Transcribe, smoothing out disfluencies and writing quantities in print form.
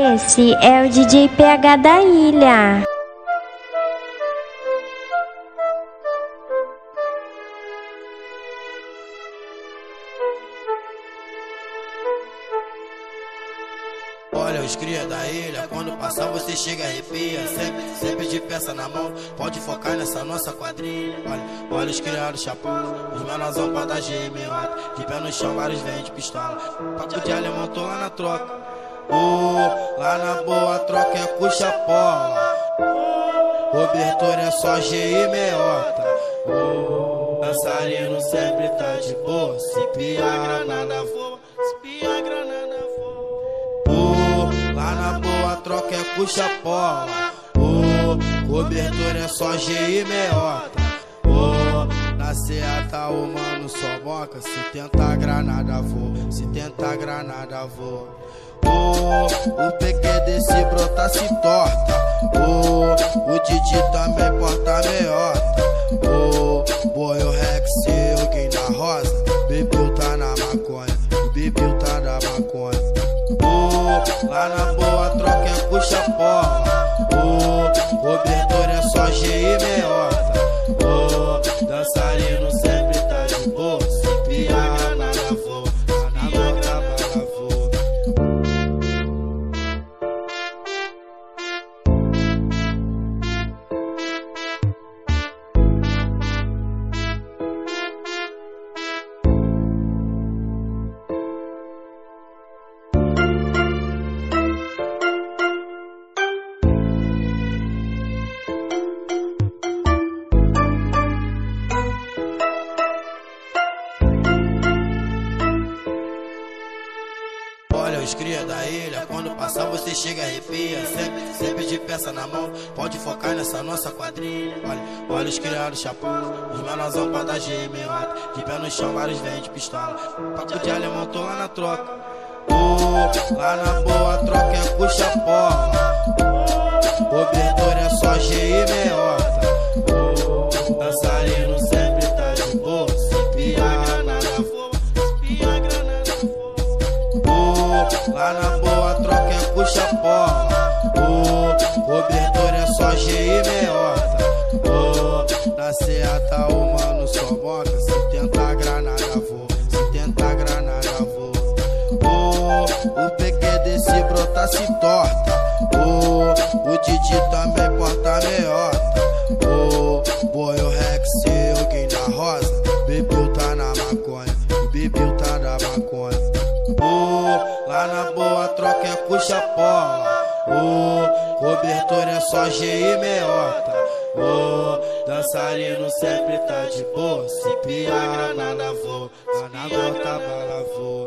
Esse é o DJ PH da ilha. Olha os cria da ilha, quando passar você chega e arrepia. Sempre de peça na mão, pode focar nessa nossa quadrilha. Olha os criados chapão, os menorzão pra dar GM8. De pé no chão, vários vêm de pistola. Papo de alemão, tô lá na troca. Lá na boa troca é com chapola. Cobertura é só G e meiota. Dançarino sempre tá de boa. Se pia a granada voa, se pia a granada voa. Lá na boa troca é com chapola. Cobertura é só G e meiota. Na seata o mano só boca. Se tentar granada voa, se tentar granada voa. O PQ desse brota se torta. O Didi também porta meiota. Boy, o Rex e o Gay na rosa. Bebeu tá na maconha, bebeu tá na maconha. Lá na boa troca é com chapola. Cobertura é só G e meiota. Dançarino sempre tá de boa. Se piar nada voa, na boca bala voa. Olha os cria da ilha, quando passar você chega e arrepia. Sempre de peça na mão, pode focar nessa nossa quadrilha. Olha os criados chapão, os menorzão pra dar GM8. De pé no chão, vários vêm de pistola. Papo de alemão, tô lá na troca. Lá na boa troca é com chapola. Cobertura é só G e meiota. Dançarino sempre tá de boa. Se pia a granada voa, se pia a granada voa. Lá na boa troca é com chapola. Cobertura é só G e meiota. Na seata o mano só boca. Se tentar granada voa, se tentar granada voa. O PQ desse brota se torta. O Didi também porta meiota. Boy, o Rex e o Gay na rosa. Bebeu tá na maconha, bebeu tá na maconha. Lá na boa troca é com chapola. Cobertura é só G e meiota. Dançarino sempre tá de boa. Se pia a granada voa, na gota bala voa.